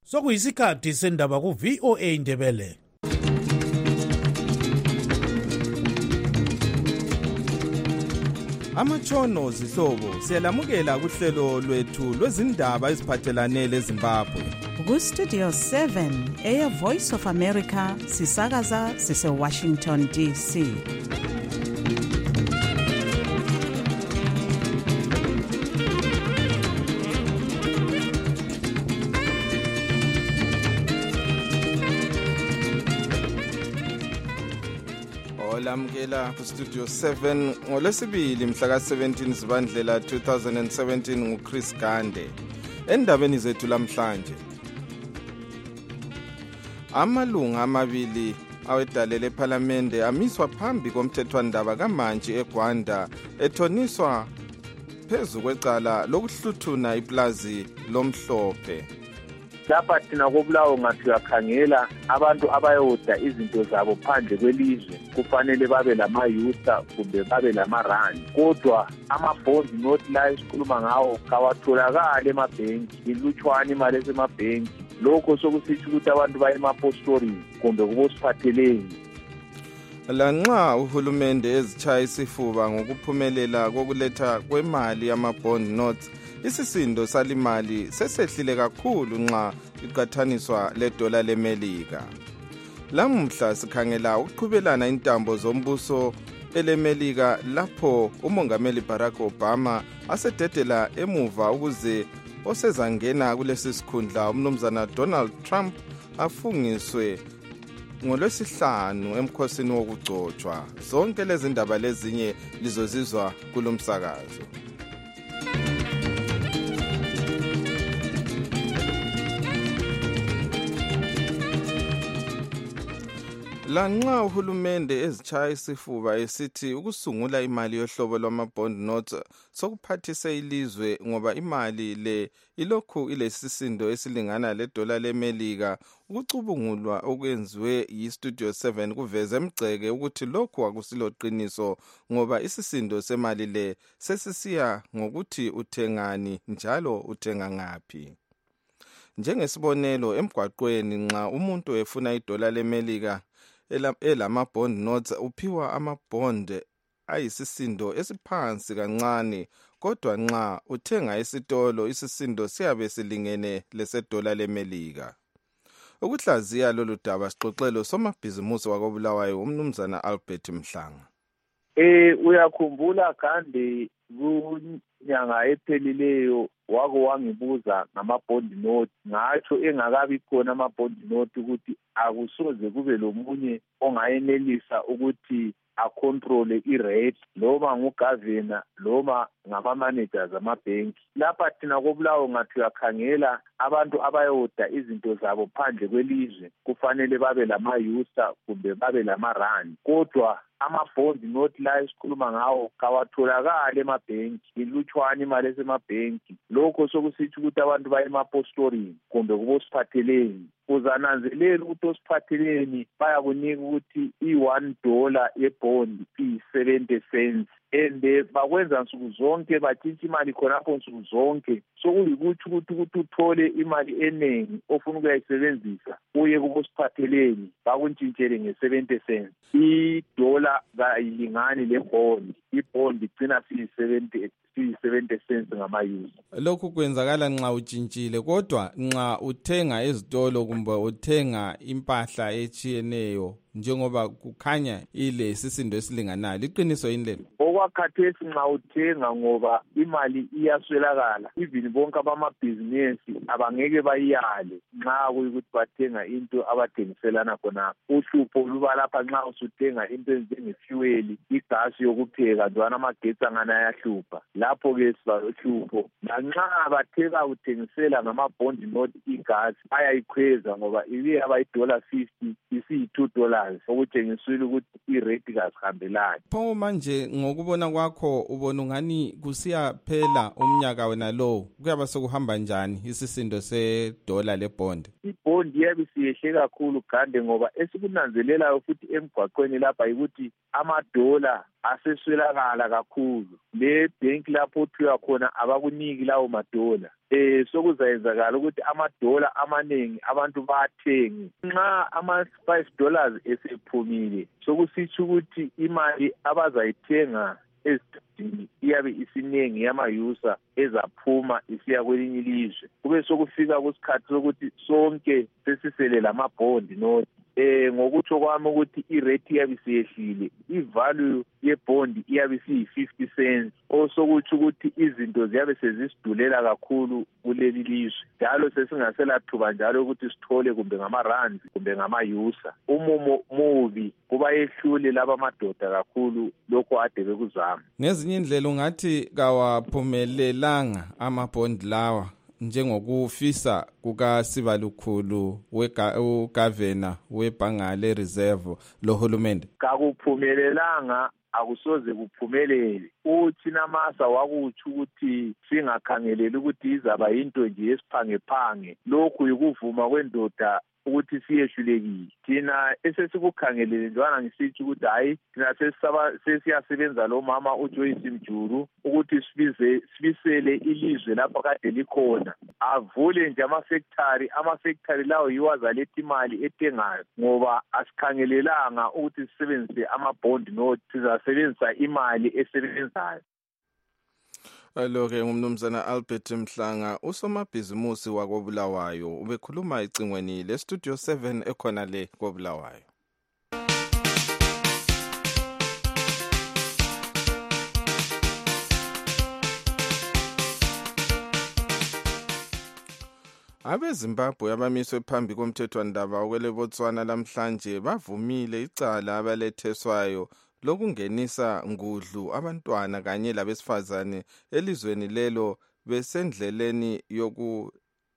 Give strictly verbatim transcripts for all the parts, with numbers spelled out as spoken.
Sokuyisikhathi sendaba ku V O A Ndebele. Amatshono zihlobo siyalamukela kuhlelo lwethu lwezindaba eziphathelane leZimbabwe. Ku Studio seven eya Voice of America sisakaza sise Washington D C. Olamukela ku Studio seven ngolwesibili mhla ka seventeen Zibandlela two thousand seventeen nguChris Gande. Endabeni zethu lamhlanje, amalunga amabili awedalele eParliament amiswa phambi komthethwandaba kaMantshi eGwanda ethoniswa phezu kwecala lokuhluthuna iplazi lomhlophe. Lapha thina koBulawayo ngathi uyakhangela abantu abayoda izinto zabo phandle kwelizwe kufanele babe lama-yusa kumbe babe lama-rand, kodwa ama-bond note la esikhuluma ngawo kawatholakali emabhenki, ilutshwane imali esemabhenki. Lokho sokusitsho ukuthi abantu baye emapostoreni kumbe kubosiphatheleni. Lanxa uhulumende ezitshaya isifuba ngokuphumelela kokuletha kwemali yama-bond notes, isisindo salimali sesehlile kakhulu nxa iqathaniswa ledola leMelika. Lamuhla sikhangela ukuqhubelana intambo zombuso eleMelika lapho umongameli Barack Obama asededela emuva ukuze osezangena kulesi sikhundla umnumzana Donald Trump afungiswe ngolwesihlanu emkhosini wokugcotshwa. Zonke lezi ndaba lezinye lizozizwa kulomsakazo. Lanxa uhulumende ezitshaya isifuba esithi ukusungula imali yohlobo lwama-bond notes sokuphathise ilizwe ngoba imali le ilokhu ilesisindo esilingana ledola leMelika, ukucubungulwa okwenziwe yi-Studio seven kuveze emgceke ukuthi lokhu akusiloqiniso ngoba isisindo semali le sesisiya ngokuthi uthengani njalo uthenga ngaphi. Njengesibonelo, emgwaqweni nxa umuntu efuna idola leMelika elama-bond notes uphiwa ama-bond ayisisindo esiphansi kancane, kodwa nxa uthenga esitolo isisindo siyabe silingene lesedola leMelika. Ukuhlaziya lolu daba sixoxelo somabhizimusi wakoBulawayo umnumzana Albert Mhlanga. Eh uyakhumbula Gandhi kunyanga ephelileyo wako wangibuza ngama-bond note, ngatsho engakabi khona ama-bond note ukuthi akusoze kube lomunye ongayenelisa ukuthi acontrole i-rate noma ngugavana noma ngama-managers amabhenki. Lapha thina koBulawayo ngathi uyakhangela abantu abayoda izinto zabo phandle kwelizwe kufanele babe lama-yusa kumbe babe lama-rand, kodwa ama-bond note la esikhuluma ngawo kawatholakali emabhenki, ilutshwane imali esemabhenki. Lokho sokusitsho ukuthi abantu baye emapostoreni kumbe kubosiphatheleni. Uzananzelela ukuthi osiphatheleni bayakunika ukuthi i-one dollar ye-bond iyi-seventy cents, and bakwenza nsuku zonke, batshintsha imali khonapho nsuku zonke. Sokuyikuthi ukuthi ukuthi uthole imali eningi ofuna ukuyayisebenzisa uye kubosiphatheleni bakuntshintshele nge-seventy cents. Idola kayilingani le-bond, i-bond igcina siyi-seventy seventy cents ngama-yusa. Lokhu kwenzakala nxa utshintshile, kodwa nxa uthenga ezitolo kumbe uthenga impahla etshiyeneyo njengoba kukhanya ile sisindo esilinganayo, liqiniso yini lelo? Okwakhathesi nxa uthenga ngoba imali iyaswelakala, even bonke abamabhizinesi abangeke bayiyale nxa kuyikuthi bathenga into abathengiselana khona. Uhlupho luba lapha nxa usuthenga into ezinjengefuel, igasi yokupheka, njalo amagetsi angana ayahlupha. Lapho-ke sibahlupho. Lanxa batheka uthengisela ngama-bond note igasi ayayikhweza ngoba ibe abayi-dollar fifty isiyi-two dollars, okutshengisile ukuthi i-rate kasihambelani. Pho manje ngokubona kwakho ubona ungani kusiyaphela umnyaka wena lo, kuyaba sokuhamba njani isisindo sedola lebond? Ibond iyabe siyehle kakhulu Gande, ngoba esikunanzelelayo futhi emgwaqweni lapha yikuthi amadola aseswelakala kakhulu. Le bank lapho othiwa khona abakuniki lawo madola. eh sokuzayenzakala ukuthi amadola amaningi abantu bathengi nxa ama five dollars esephumile sokusitsho ukuthi imali abazayithenga esidini iyabe isiningi yamayusa ezaphuma isiya kwelinye ilizwe kube sokufika kusikhathi sokuthi sonke sesisele lamabhondi nothi eh ngokuthi kwami ukuthi irate yabe siyehlile ivalue yebond iyabe siyi fifty cents osokuthi ukuthi izinto ziyabe sezisidulela kakhulu kuleli lizwe njalo sesingasela thuba njalo ukuthi sithole kumbe ngama rands kumbe ngama yusa umumo mubi kuba yehlule laba madoda kakhulu lokho ade bekuzama ngezinye indlela ungathi kawaphumelelanga amabond lawa njengokufisa kuka Sibalukhulu weGavana weBhangale Reserve lohulumende kakuphumelelanga akusoze kuphumelele uthi namasa wakuthi ukuthi singakhangeleli ukuthi izaba into nje esiphange phange lokhu yikuvuma kwendoda ukuthi siyehlulekile thina esesikukhangelele njwana ngisithi ukuthi hayi thina sesisaba sesiyasebenza lo mama uJoyce Mjuru ukuthi sibize sibisele ilizwe lapha kade likhona avule nje ama factory ama factory lawo yiwazaletha imali etengayo ngoba asikhangelelanga ukuthi sisebenzise ama bond note sizasebenzisa imali esebenzayo. Alo-ke ngumnumzana Albert Mhlanga usomabhizimusi wakobulawayo ubekhuluma icingweni le Studio seven ekhona le kobulawayo. Abezimbabwe abamiswe phambi komthethwandaba okwele Botswana lamhlanje bavumile icala abaletheswayo lokungenisa ngudlu abantwana kanye labesifazane elizweni lelo besendleleni yoku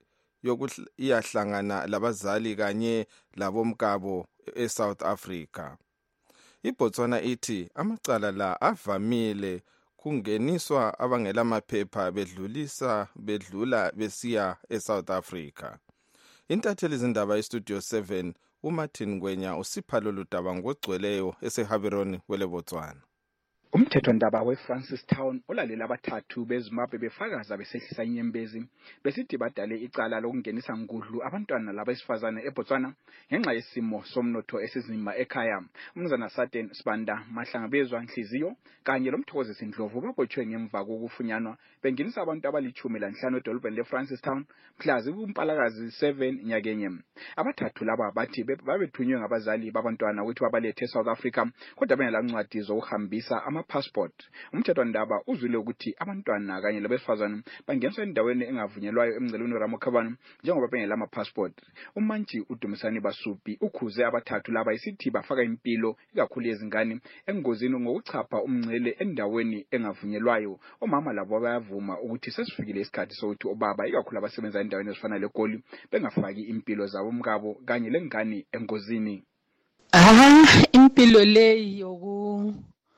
yokuyahlangana labazali kanye labomkabo eSouth Africa. IBotswana ithi amacala la avamile kungeniswa abangela maphepha bedlulisa bedlula besiya eSouth Africa. Intatheli zindaba eStudio seven uMartin Ngwenya usipha lolu daba ngogcweleyo eseHaberoni kwele Botswana. Umthethwandaba weFrancistown olalela abathathu beZimbabwe befakaza besehlisa inyembezi besithi badale icala lokungenisa ngudlu abantwana labesifazane eBotswana ngenxa yesimo somnotho esizima ekhaya. Umnumzana Saten Sibanda Mahlangabezwa Nhliziyo kanye lomthokozisi Ndlovu babotshwe ngemva kokufunyanwa bengenisa abantu abalichumi lanhlanu edolobheni leFrancistown mhla zikumpalakazi seven nyakenye. Abathathu laba bathi babethunywe ngabazali babantwana ukuthi babalethe eSouth Africa kodwa benelancwadi zokuhambisa ama passport. Umthethwandaba uzwile ukuthi abantwana kanye labesifazane bangeniswa endaweni engavunyelwayo emngcelweni Ramokhabana njengoba bengela ama passport. Umantshi uDumisani Basupi ukhuze abathathu laba isithi bafaka impilo ikakhulu yezingane engozini ngokuchapha umngcele endaweni engavunyelwayo. Omama labo bayavuma ukuthi sesifikile isikhathi sokuthi obaba ikakhulu abasebenza endaweni ezifana leGoli bengafaki impilo zabo mkabo kanye lengane engozini. Ah, impilo leyi yoku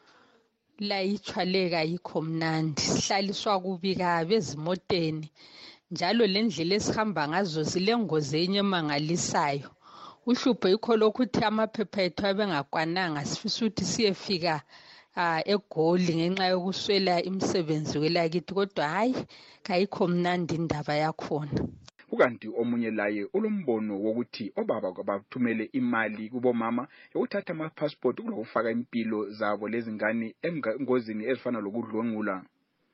la ichwaleka yikho mnandi sihlaliswa kubika bezimoteni njalo lendlela esihamba ngazo silengozi enye emangalisayo. Uhlupho yikho lokuthi amaphepha ethu abengakwananga sifisa ukuthi siyefika uh, eGoli ngenxa yokuswela imisebenzi kwelakithi kodwa hayi kayikho mnandi indaba yakhona. Ukanti omunye laye ulombono wokuthi obaba bathumele imali kubomama yokuthatha ama passport kulokufaka impilo zabo lezingane engozini ezifana lokudlwengula.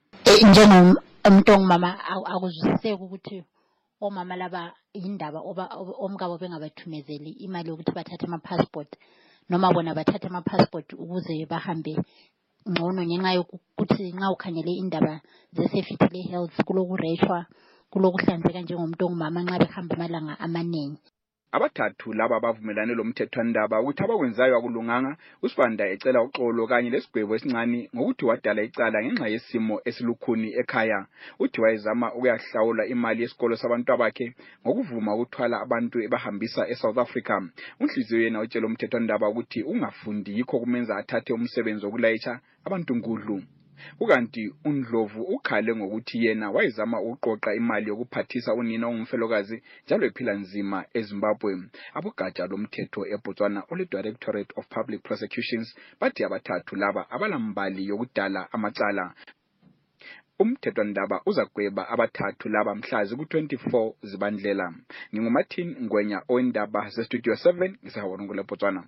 Njengomuntu ongumama akuzwisiseki ukuthi omama laba indaba omkabo bengabathumezeli imali yokuthi bathathe ama passport noma bona bathathe ama passport ukuze bahambe ngcono ngenxa yokuthi nxa ukhangele indaba ze-safety health kulokureshwa kulokuhlanzeka njengomuntu ongumama nxa behamba amalanga amaningi. Abathathu laba bavumelane lomthethwandaba ukuthi abakwenzayo akulunganga. uSibanda ecela uxolo kanye lesigwebo esincane ngokuthi wadala icala ngenxa yesimo esilukhuni ekhaya. Uthi wayezama ukuyahlawula imali yesikolo sabantu bakhe ngokuvuma ukuthwala abantu ebahambisa eSouth Africa. Unhliziyo yena utshela umthethwandaba ukuthi ungafundi yikho kumenza athathe umsebenzi wokulayitsha abantu ngudlu. Ukanti uNdlovu ukhale ngokuthi yena wayezama ukuqoqa imali yokuphathisa unina ongumfelokazi njalo ephila nzima eZimbabwe. Abogatsha lomthetho eBotswana ole Directorate of Public Prosecutions bathi abathathu laba abalambali yokudala amacala. umthethwandaba uzagweba abathathu laba mhlazi ku-twenty-four zibandlela. NginguMartin Ngwenya owendaba ze-Studio seven ngisahawonongole Botswana.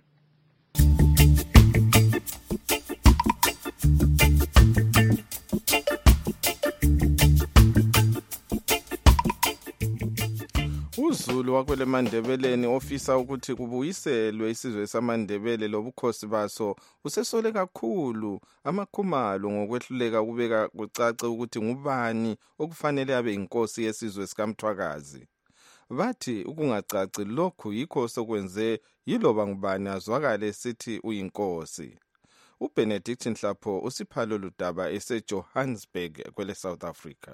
uZulu wakwele Mandebeleni ofisa ukuthi kubuyiselwe isizwe samaNdebele lobukhosi baso usesole kakhulu amakhumalo ngokwehluleka kubeka kucace ukuthi ngubani okufanele abe inkosi yesizwe sikaMthwakazi. Bathi ukungacaci lokhu yikho sokwenze yiloba ngubani azwakale sithi uyinkosi. uBenedict Nhlapho usiphalo ludaba eseJohannesburg kwele South Africa.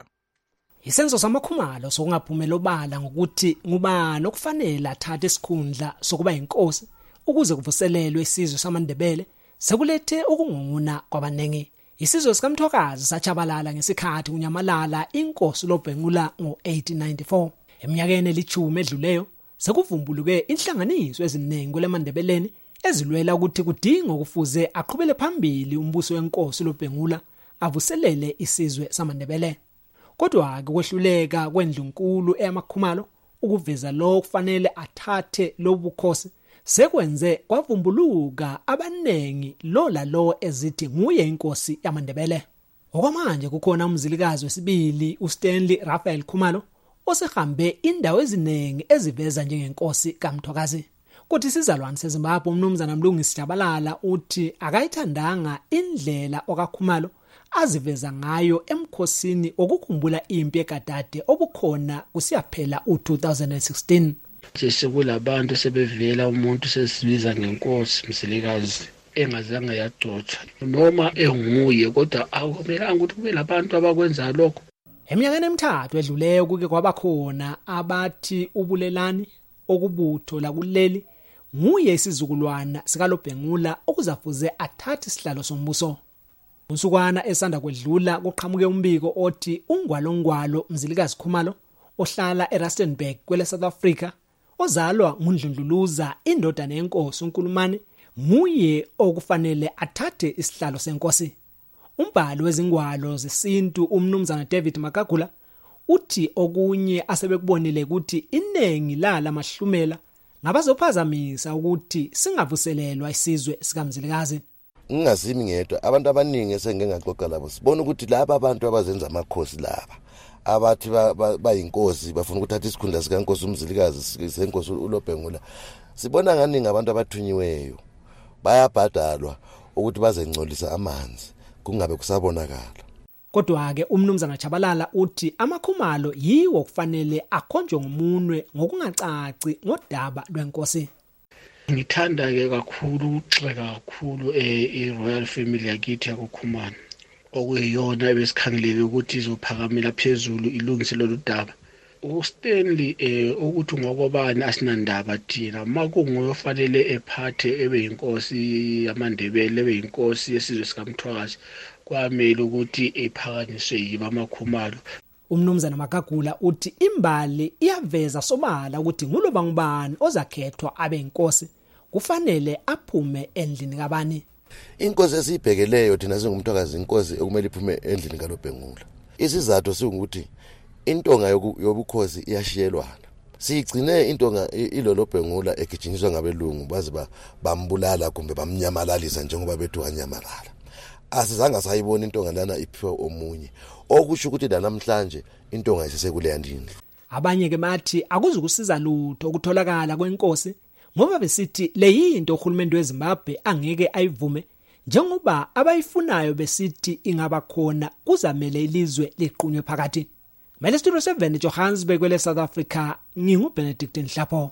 Isenzo samakhumalo sokungaphumela obala ngokuthi ngubani okufanele athathe isikhundla sokuba inkosi ukuze kuvuselelwe isizwe samaNdebele sekulethe ukungunguna kwabanengi. Isizwe sikaMthwakazi sachabalala ngesikhathi kunyamalala inkosi loBhengula ngo-eighteen ninety-four. Eminyakeni elithumi edluleyo sekuvumbuluke inhlanganiso eziningi kwele Mandebeleni ezilwela ukuthi kudinga ukufuze aqhubele phambili umbuso wenkosi loBhengula avuselele isizwe samaNdebele. Kodwa kwehluleka kwendlunkulu eyamakhumalo ukuveza lo kufanele athathe lobukhosi sekwenze kwavumbuluka abanengi lo la lo ezithi nguye inkosi yamaNdebele. Okwamanje kukhona umzilikazi wesibili uStanley Raphael Khumalo osehambe indawo eziningi eziveza njengenkosi kaMthwakazi. Kuthi sizalwane seZimbabwe umnumzana Mlungisi Jabalala uthi akayithandanga indlela okaKhumalo aziveza ngayo emkhosini okukhumbula impi eGadade obukhona kusiyaphela u-two thousand sixteen. Sekulabantu sebevela umuntu sesibiza ngenkosi Mzilikazi engazange yagcotshwa noma enguye kodwa akumelanga ukuthi kube labantu abakwenza lokho. Eminyakeni emithathu edluleyo kuke kwabakhona abathi ubulelani okubutho la kuleli nguye isizukulwana sikaLobhengula okuzafuze athathe isihlalo sombuso. Unsukwana esanda kwedlula kuqhamuke umbiko othi ungwalongwalo Mzilikazi Khumalo ohlala eRustenburg kwele South Africa ozalwa ngundlundluluza indodana yenkosi uNkulumane nguye okufanele athathe isihlalo senkosi. Umbhalo wezingwalo zesintu umnumzana David Makagula uthi okunye asebekubonile ukuthi inengi lala mahlumela ngabazophazamisa ukuthi singavuselelwa isizwe sikaMzilikazi. Ngingazimi ngedwa abantu abaningi esengengaxoxa labo sibona ukuthi laba abantu abazenza amakhosi laba abathi bayinkosi bafuna ukuthatha isikhundla sikaNkosi uMzilikazi senkosi uLobhengula sibona ngani ngabantu abathunyiweyo bayabhadalwa ukuthi bazengcolisa amanzi kungabe kusabonakala. Kodwa ke umnumzana Jabalala uthi amakhumalo yiwo kufanele akhonjwe ngomunwe ngokungacaci ngodaba lwenkosi. Ngithanda ke kakhulu ukugxeka kakhulu eRoyal Family yakithi yakuKhumalo okuyiyona ebesikhangeleke ukuthi izophakamela phezulu ilungise lolu daba. uStanley eh ukuthi ngokobani asinandaba thina makunguye ofanele ephathe ebe inkosi yamaNdebele ebe inkosi yesizwe sikaMthwakazi kwamele ukuthi ephakanyiswe yiba amakhumalo. Umnumzana Makagula uthi imbali iyaveza sobala ukuthi nguloba ngubani ozakhethwa abe inkosi kufanele aphume endlini kabani. Inkosi esibhekeleyo thina singumthwakazi inkosi ekumele iphume endlini kaLobhengula. Isizathu singukuthi intonga yobukhosi iyashiyelwana. Sigcine intonga iloLobhengula egijinyiswa ngabelungu baze bambulala kumbe bamnyamalaliza njengoba bethu kanyamalala. Asizanga sayibona intonga lana iphiwa omunye. Okusho ukuthi namhlanje intonga isesekuleya ndini. Abanye ke bathi akuzukusiza lutho ukutholakala kwenkosi ngoba besithi leyinto uhulumende weZimbabwe angeke ayivume njengoba abayifunayo besithi ingaba khona kuzamele ilizwe liqunywe phakathi. Mele Studio seven Johannesburg kwele South Africa nginguBenedict Nhlapho.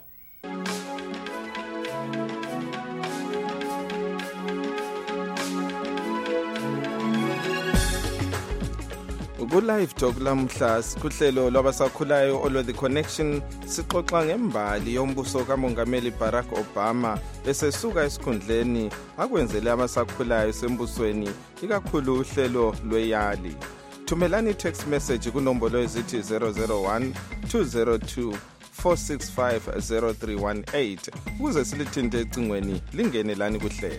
Ku-Live Talk lamhla kuhlelo lwabasakhulayo olwe The Connection sixoxa ngembali yombuso kaMongameli Barack Obama esesuka esikhundleni akwenzele abasakhulayo sembusweni ikakhulu uhlelo lweYali. Thumelani text message kunombolo ezithi zero zero one two zero two four six five zero three one eight ukuze silithinte ecingweni lingene lani kuhlelo.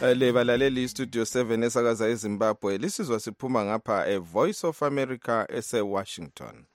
Le balaleli studio seven esakaza eZimbabwe lisizwa siphuma ngapha e Voice of America ese Washington.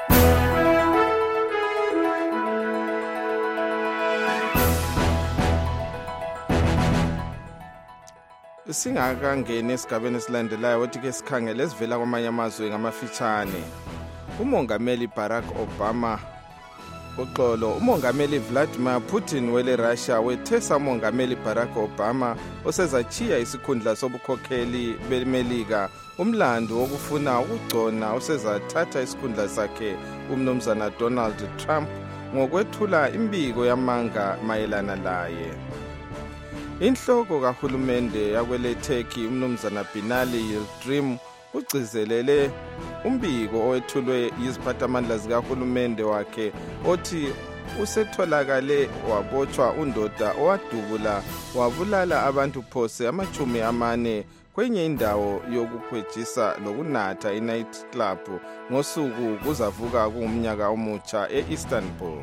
Singakangeni esigabeni esilandelayo wathi ke sikhangele esivela kwamanye amazwe ngamafitshane. Umongameli Barack Obama uxolo umongameli Vladimir Putin wele Russia wethesa umongameli Barack Obama osezachiya isikhundla sobukhokheli bemelika umlando wokufuna ukugcona osezathatha isikhundla sakhe umnumzana Donald Trump ngokwethula imbiko yamanga mayelana laye. Inhloko kahulumende yakwele Turkey umnumzana Binali Yildirim ugcizelele umbiko owethulwe yiziphathamandla zikahulumende wakhe othi usetholakale wabotshwa undoda owadubula wabulala abantu phose amachumi amane kwenye indawo yokukhwejisa lokunatha i-night club ngosuku kuzavuka kungumnyaka omutsha e-Istanbul.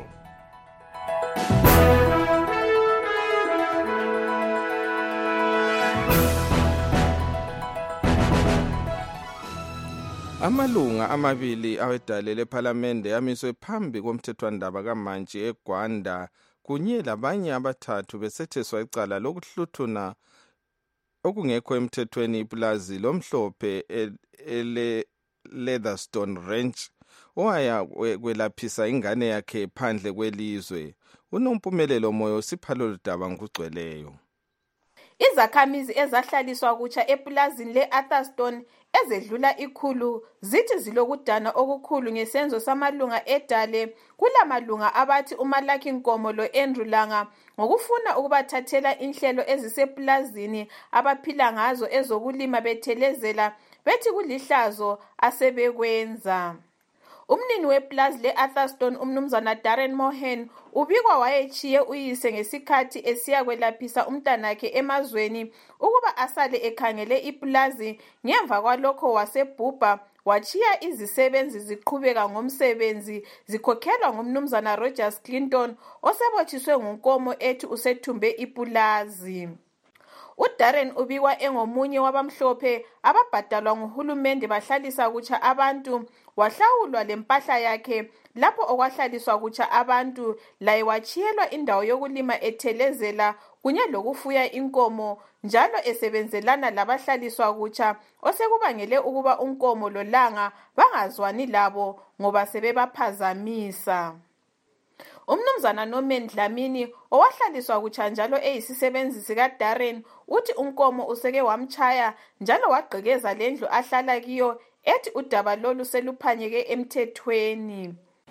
Amalunga amabili awedale leParliament yamiswe phambi komthethwandaba kaMantshi eGwanda kunye labanye abathathu besetheswa icala lokuhluthuna okungekho emthethweni iplazi lomhlophe ele Leatherstone Ranch owaya kwelaphisa ingane yakhe phandle kwelizwe. Unompumelelo moyo siphalo daba ngugcweleyo. Izakhamizi ezahlaliswa kutsha epulazini le-Atherstone ezedlula ikhulu zithi zilokudana okukhulu ngesenzo samalunga edale kulamalunga abathi uMalaki Nkomo lo-Andrew Langa ngokufuna ukubathathela inhlelo ezisepulazini abaphila ngazo ezokulima bethelezela bethi kulihlazo asebekwenza. Umnini weplazi le-Atherstone umnumzana Darren Mohan ubikwa wayechiye uyise ngesikhathi esiya kwelaphisa umntanakhe emazweni ukuba asale ekhangele iplazi ngemva kwalokho wasebhubha wachiya izisebenzi ziqhubeka ngomsebenzi zikhokhelwa ngumnumzana Rogers Clinton osebotshiswe nguNkomo ethi usethumbe iplazi. uDarren ubikwa engomunye wabamhlophe ababhadalwa nguhulumende bahlalisa kutsha abantu wahlawulwa lempahla yakhe lapho okwahlaliswa kutsha abantu laye wachiyelwa indawo yokulima ethelezela kunye lokufuya inkomo njalo esebenzelana labahlaliswa kutsha osekubangele ukuba uNkomo loLanga bangazwani labo ngoba sebebaphazamisa. Umnumzana Norman Dlamini owahlaliswa kutsha njalo eyisisebenzi sikaDarren uthi uNkomo useke wamchaya njalo wagqekeza lendlu ahlala kiyo ethi udaba lolu seluphanyeke emthethweni.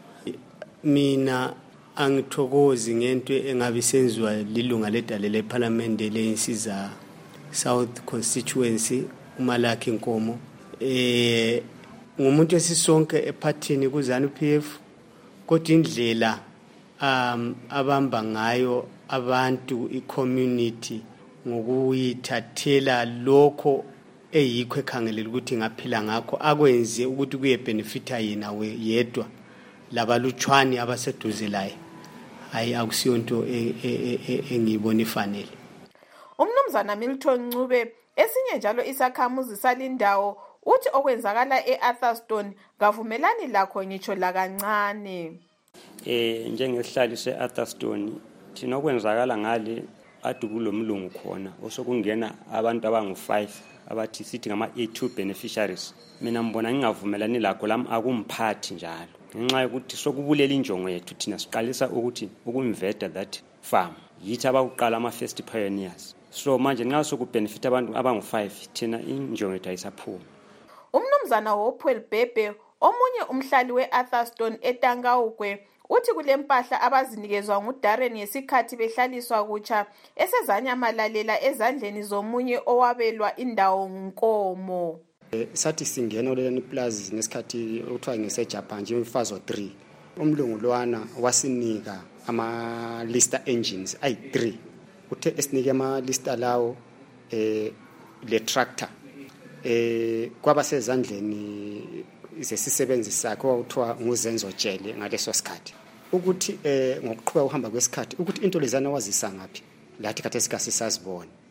Mina angithokozi ngento engabe senziwa lilunga ledale leParliament leinsiza South Constituency uMalaki Nkomo eh ngumuntu esisonke ephathini kuZANU P F kodwa indlela um abamba ngayo abantu i-community ngokuyithathela lokho eyikho ekhangelela ukuthi ngaphila ngakho akwenze ukuthi kuye benefita yena we yedwa labalutshwani abaseduze laye hayi akusiyonto engiyibona ifanele. Umnumzana Milton Ncube esinye njalo isakhamuzi salindawo uthi okwenzakala eAtherstone kavumelani lakho ngitsho la kancane. Eh njengesihlali seAtherstone thina okwenzakala ngale adukulo mlungu khona osokungena abantu abangu five abathi sithi ngama A two beneficiaries. Mina mbona ngingavumelani lakho lam akumphathi njalo ngenxa yokuthi sokubulela injongo yethu thina siqalisa ukuthi ukumveta that farm yithi abakuqala ama first pioneers. So manje nxa sokubenefit abantu abangu five thina injongo yethu ayisaphuma. Umnumzana Hopewell Bebe omunye umhlali weAtherstone eTangawukwe uthi kulempahla abazinikezwa nguDarren ngesikhathi behlaliswa kutsha esezanyamalalela ezandleni zomunye owabelwa indawo nguNkomo. Sathi singena leli plaza ngesikhathi okuthiwa ngeseJapan nje imfazo three umlungu lwana wasinika ama lister engines ayi three uthe esinike ama lister lawo eh le tractor eh kwaba sezandleni isesisebenzi sakhe okuthiwa nguZenzo Tshele ngaleso sikhathi ukuthi eh ngokuqhubeka uhamba kwesikhathi ukuthi into lezana wazisa ngapi lathi kade sikasisazibona.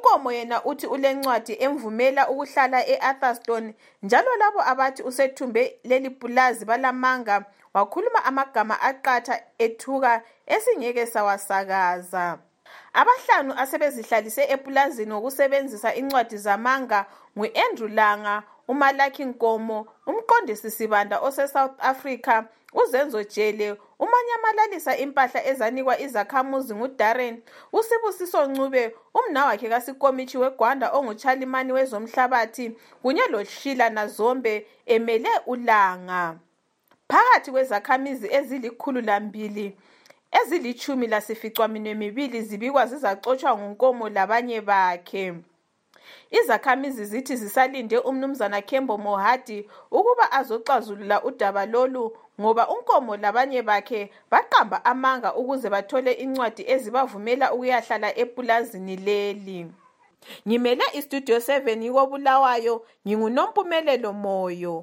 unkomo yena uthi ulencwadi emvumela ukuhlala e-Atherstone njalo labo abathi usethumbe leli pulazi balamanga wakhuluma amagama aqatha ethuka esingeke sawasakaza. Abahlanu asebezihlalise epulazini ngokusebenzisa incwadi zamanga ngu-Andrew Langa, uMalaki Nkomo, umqondisi sibanda ose-South Africa, uZenzo Jele, umanyamalisa impahla ezanikwa izakhamuzi nguDarren, uSibusiso Ncube, umnawakhe kaSikomichi weGwanda onguChalimani wezomhlabathi, kunye loShila Nazombe emele uLanga. Phakathi kwezakhamizi ezilikhulu lambili, ezilichumi lasificwaminwe mibili zibikwa zizacotshwa nguNkomo labanye bakhe. Izakhamizi zithi zisalinde umnumzana Kembo Mohadi ukuba azoxazulula udaba lolu ngoba uNkomo labanye bakhe baqamba amanga ukuze bathole incwadi ezibavumela ukuyahlala epulazini leli. Ngimele iStudio seven yikobulawayo, nginguNompumelelo Moyo.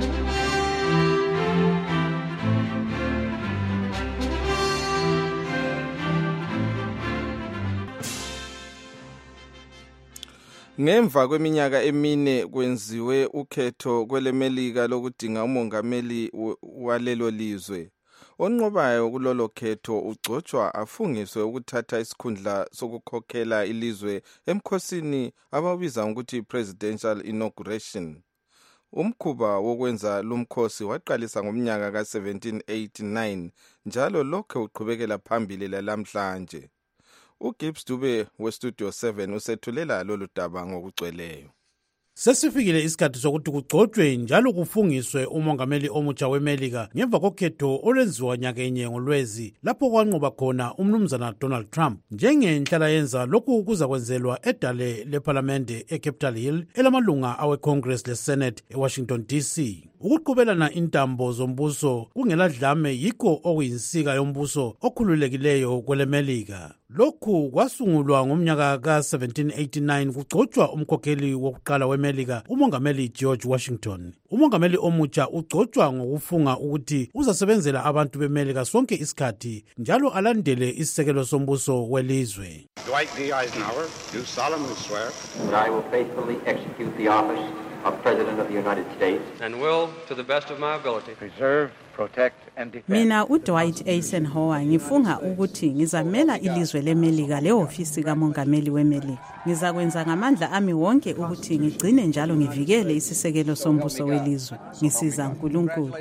Ngemva kweminyaka emine kwenziwe ukhetho kwelemelika lokudinga umongameli walelo lizwe. Onqobayo kulolo khetho ugcotshwa afungiswe ukuthatha isikhundla sokukhokhela ilizwe emkhosini ababiza ngokuthi presidential inauguration. Umkhuba wokwenza lumkhosi waqalisa ngomnyaka ka seventeen eighty-nine njalo lokho uqhubekela phambili lalamhlanje. uGibbs Dube weStudio seven usethulela lolu daba ngokugcweleyo. Sesifikile isikhathi sokuthi kugcotshwe njalo kufungiswe umongameli omutsha weMelika ngemva kokhetho olwenziwa nyakenye ngolwezi lapho kwanqoba khona umnumzana Donald Trump. Njengenhlala yenza lokhu kuza kwenzelwa edale leParlamente eCapitol Hill elamalunga aweCongress leSenate eWashington D C. Ukuqhubelana intambo zombuso kungeladlame yikho okuyinsika yombuso okhululekileyo kweleMelika. Lokhu kwasungulwa ngomnyaka ka seventeen eighty-nine kugcotshwa umkhokheli wokuqala weMelika, umongameli George Washington. Umongameli omutsha ugcotshwa ngokufunga ukuthi uzasebenzela abantu beMelika sonke isikhathi njalo alandele isisekelo sombuso welizwe. Dwight D. Eisenhower, do solemnly swear that I will faithfully execute the office of President of the United States and will, to the best of my ability, preserve, protect and defend. Mina uDwight Eisenhower ngifunga ukuthi ngizamela ilizwe leMelika leofisi kamongameli weMelika. Ngizakwenza ngamandla ami wonke ukuthi ngigcine njalo ngivikele isisekelo sombuso welizwe. Ngisiza uNkulunkulu.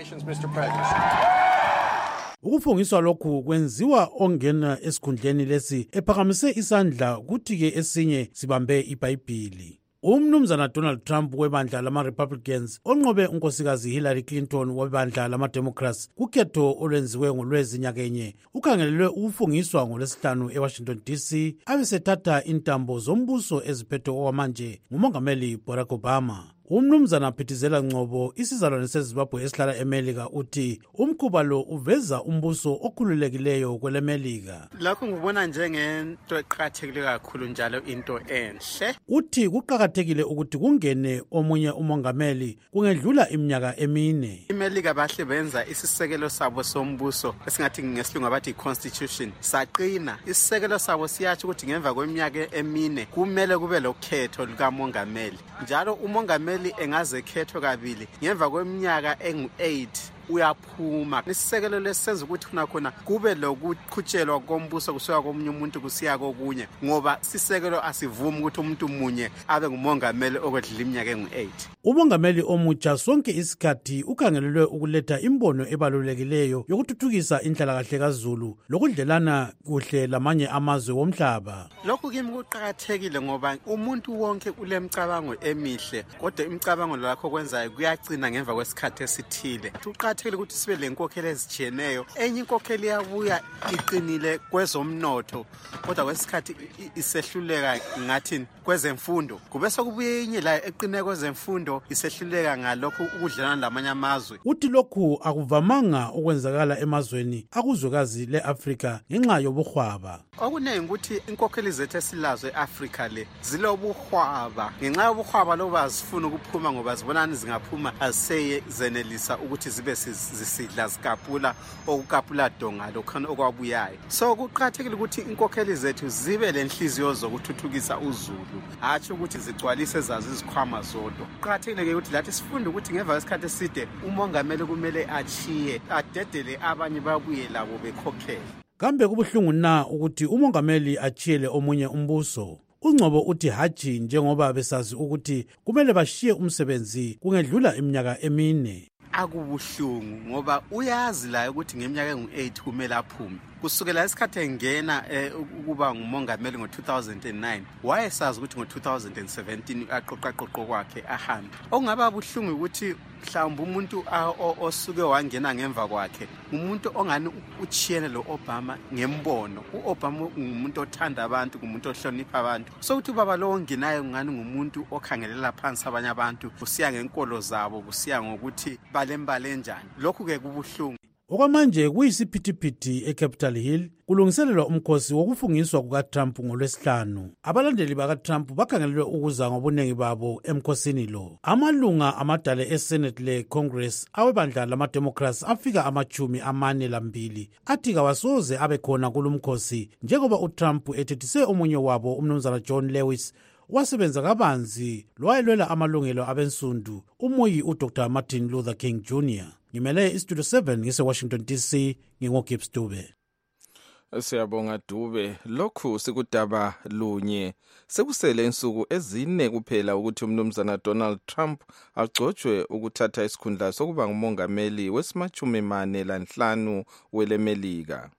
Ukufungiswa lokhu kwenziwa ongena esikhundleni lesi ephakamise isandla kuthi ke esinye sibambe iBhayibhili. Umnumzana Donald Trump webandla lama-Republicans onqobe unkosikazi Hillary Clinton webandla lama-Democrats kukhetho olwenziwe ngolwezi nyakenye ukhangelelwe ukufungiswa ngolwesihlanu eWashington D C abesethatha intambo zombuso eziphethe okwamanje ngumongameli Barack Obama. Umnumzana Phithizela Ngcobo isizalwane seZimbabwe esihlala eMelika uthi umkhuba lo uveza umbuso okhululekileyo kweleMelika. Lokho ngibona njengento eqhakathekile kakhulu njalo into enhle. Uthi kuqhakathekile ukuthi kungene omunye umongameli kungedlula iminyaka emine. iMelika bahle benza isisekelo sabo sombuso esingathi ngesilungu abathi constitution saqina. Isisekelo sabo siyatsho ukuthi ngemva kweminyaka emine kumele kube lokhetho lukamongameli. Njalo umongameli engaze khetho kabili ngemva kweminyaka engu eight uyaphuma. Isisekelo lesenza ukuthi khona khona kube lokuqhutshelwa kombuso kusuka komunye umuntu kusiya kokunye ngoba sisekelo asivumi ukuthi umuntu munye abe ngumongameli okwedlula iminyaka engu eight. Umongameli omutsha sonke isikhathi ukhangelelwe ukuletha imbono ebalulekileyo yokuthuthukisa inhlalakahle kaZulu lokudlelana kuhle lamanye amazwe womhlaba. Lokhu kimi kuqhakathekile ngoba umuntu wonke ulemcabango emihle kodwa imicabango lakho kwenzayo kuyagcina ngemva kwesikhathi esithile. Kuqhakathekile ukuthi sibe lenkokheli ezijiyeneyo. Enye inkokheli yabuya iqinile kwezomnotho kodwa kwesikhathi isehluleka ngathi kwezemfundo. Kube sokubuye inye la eqine kwezemfundo isehluleka ngalokho ukudlelana lamanye amazwe. Uthi lokhu akuvamanga ukwenzakala emazweni akuzwekazi leAfrika ngenxa yobuhwaba. Okunengi ukuthi inkokheli zethu esilazo eAfrika le zilobuhwaba. Ngenxa yobuhwaba loba zifuna ukuphuma ngoba zibonani zingaphuma aziseye zenelisa ukuthi zibe ukuthi zisidla zikapula okukapula donga lokhona okwabuyayo. So kuqakathekile ukuthi inkokheli zethu zibe lenhliziyo zokuthuthukisa uzulu, hathi ukuthi zigcwalise zazi izikhwama zodwa. Kuqakathekile ke ukuthi lathi sifunde ukuthi ngeva isikhathi eside umongameli kumele achiye adedele abanye babuye labo bekhokhela. Kambe kubuhlungu na ukuthi umongameli achiyele omunye umbuso? UNgcobo uthi haji, njengoba besazi ukuthi kumele bashiye umsebenzi kungedlula iminyaka emine. Akubuhlungu ngoba uyazi la ukuthi ngeminyaka engu eight kumele aphume. Kusukela isikhathi engena ukuba ngumongameli ngo two thousand nine wayesazi ukuthi ngo two thousand seventeen aqoqa qoqo kwakhe ahambe. Okungaba buhlungu ukuthi mhlawumbe umuntu osuke wangena ngemva kwakhe umuntu ongani uchiyene lo Obama ngembono. uObama ngumuntu othanda abantu, ngumuntu ohlonipha abantu. So ukuthi baba lo ongenayo ngani ngumuntu okhangelela phansi abanye abantu, kusiya ngenkolo zabo, kusiya ngokuthi balembale njani. Lokhu ke kubuhlungu. Okwamanje kuyisiphithiphithi eCapitol Hill kulungiselelwa umkhosi wokufungiswa kukaTrump ngolwesihlanu. Abalandeli bakaTrump bakhangelelwe ukuza ngobunengi babo emkhosini lo. Amalunga amadala eSenate leCongress awebandla lamaDemocrats afika amachumi amane lambili athi kawasoze abe khona kulumkhosi njengoba uTrump ethethise omunye wabo umnumzana John Lewis wasebenza kabanzi lwayelwela amalungelo abensundu, umuyi uDr Martin Luther King Junior Ngimele iStudio seven ngise-Washington D C, ngingoGibbs Dube. Siyabonga Dube. Lokhu sikudaba lunye. Sekusele insuku ezine kuphela ukuthi umnumzana Donald Trump agcotshwe ukuthatha isikhundla sokuba ngumongameli wesimachumi mane lanhlanu welemelika.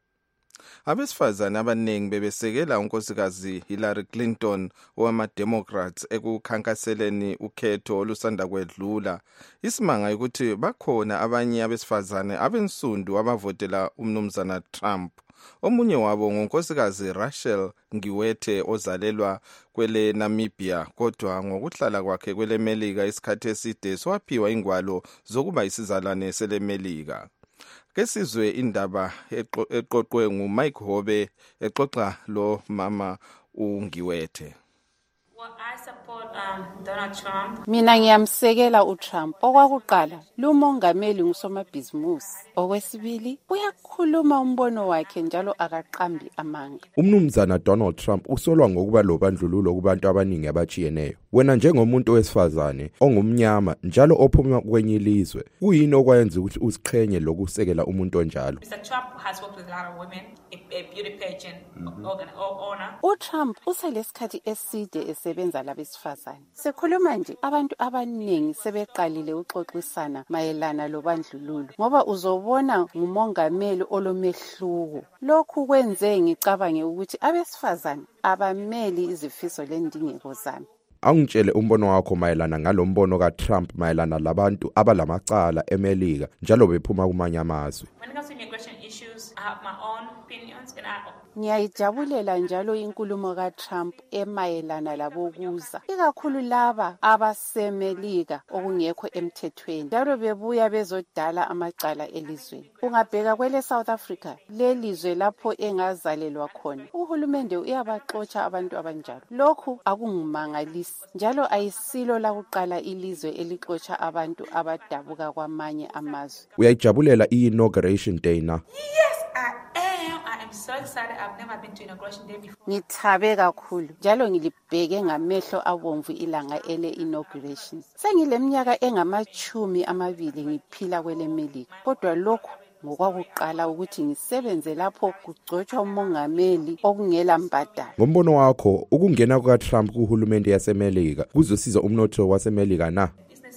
Abesifazane abaningi bebesekela unkosikazi Hillary Clinton wama-Democrats ekukhankaseleni ukhetho olusanda kwedlula. Isimanga ukuthi bakhona abanye abesifazane abensundu abavotela umnumzana Trump. Omunye wabo ngunkosikazi Rachel Ngiwete ozalelwa kwele Namibia, kodwa ngokuhlala kwakhe kwele Melika isikhathi eside swaphiwa ingwalo zokuba isizalwane selemelika. Kesizwe indaba eqoqwe nguMike Hobe exoxa lo mama uNgiwete. Well, I support um, Donald Trump. Mina ngiyamsekela uTrump. Okwakuqala, lo mongameli ngusomabhizimusi. Okwesibili, uyakhuluma umbono wakhe njalo akaqambi amanga. Umnumzana Donald Trump usolwa ngokuba lobandlululo kubantu abaningi abachiyeneyo. Wena njengomuntu wesifazane ongumnyama njalo ophuma kwenye ilizwe, kuyini okwayenza ukuthi usiqhenye lokusekela umuntu onjalo? Mister Trump has worked with a lot of women, a, a beauty pageant mm-hmm. owner. uTrump uselesikhathi eside esebenza labesifazane. Sekhuluma nje abantu abaningi sebeqalile uxoxisana mayelana lobandlululo ngoba uzobona ngumongameli olomehluko. Lokhu kwenze ngicabange ukuthi abesifazane abameli izifiso lendingeko zami. Angitshele umbono wakho mayelana ngalombono kaTrump mayelana labantu abalamacala emelika njalo bephuma kumanye amazwe. When it comes to immigration issues, I have my own opinions and I Ngiyayijabulela njalo inkulumo kaTrump emayelana labokuza, ikakhulu laba abasemelika okungekho emthethweni njalo bebuya bezodala amacala elizweni. Ungabheka kwele South Africa, lelizwe lapho engazalelwa khona, uhulumende uyabaxotsha abantu abanjalo. Lokhu akungimangalisi njalo ayisilo la kuqala ilizwe elixotsha abantu abadabuka kwamanye amazwe. Uyayijabulela i-inauguration day na? Yes, I am. I am so excited. I've never been to inauguration day before. Ngithabe kakhulu njalo ngilibheke ngamehlo abomvu ilanga ele inauguration. Sengileminyaka engamachumi amabili ngiphila kwele Melika. Kodwa lokhu ngokwakuqala ukuthi ngisebenze lapho kugcotshwa umongameli okungela mbadalo. Ngombono wakho ukungena kukaTrump kuhulumende yasemelika kuzosiza umnotho wasemelika na?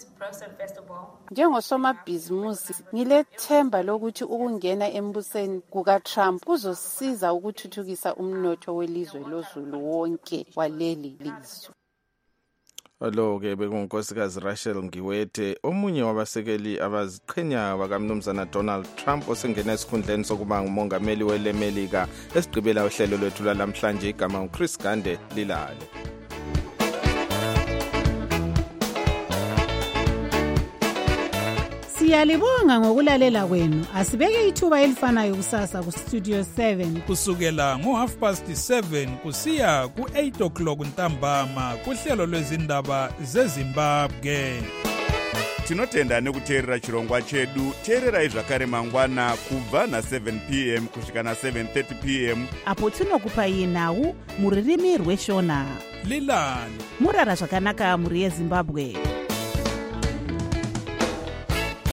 Njengosomabhizimusi ngilethemba lokuthi ukungena embusweni kukaTrump kuzosiza ukuthuthukisa umnotho welizwe lozulu wonke waleli lizwe. Alo ke bekunkosikazi Rachel Ngiwete, omunye wabasekeli abaziqhenya bakamnumzana Donald Trump osengena esikhundleni sokuba ngumongameli welemelika. Esigqibela uhlelo lwethu lamhlanje igama uChris Gande lilale. Siyalibonga ngokulalela kwenu. Asibeke ithuba elifanayo kusasa ku Studio seven kusukela ngo half past seven kusiya ku eight o'clock ntambama kuhlelo lwezindaba zeZimbabwe. tinotenda nekuteerera chirongwa chedu. Teererai zvakare mangwana kubva na seven p m kusvika na seven thirty p m apo tinokupai nhau muririmi rweshona. Lilani murara zvakanaka muri yeZimbabwe.